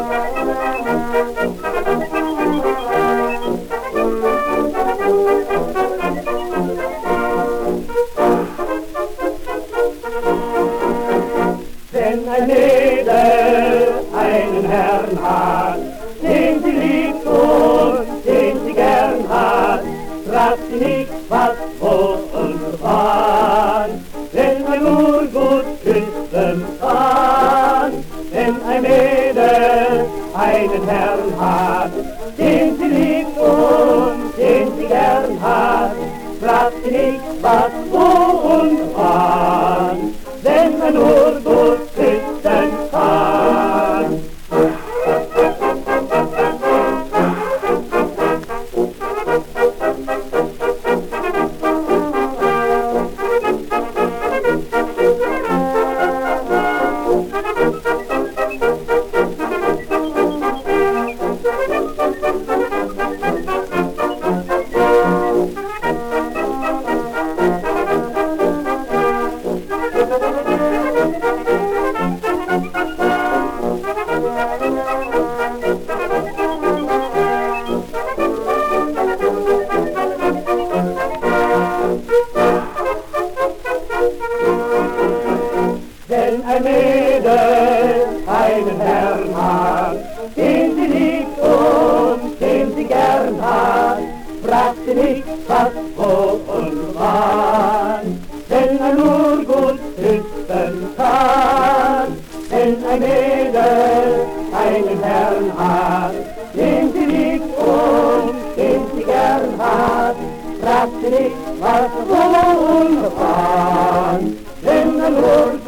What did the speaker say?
Wenn ein Mädel einen Herrn hat, den sie liebt und den sie gern hat, fragt sie nicht, was, wo und wann, wenn man nur gut küssen kann. Wenn ein Mädel einen Herrn hat, den sie liebt und den sie gern hat, fragt sie nicht, was, wo und wann, wenn man nur gut küssen kann. Wenn ein Mädel einen Herrn hat, den sie liebt und den sie gern hat, fragt sie nicht, was, wo und wann, wenn er nur gut küssen kann. Wenn ein Mädel einen Herrn hat, den sie liebt und den sie gern hat, fragt sie nicht, was, wo und wann, wenn er nur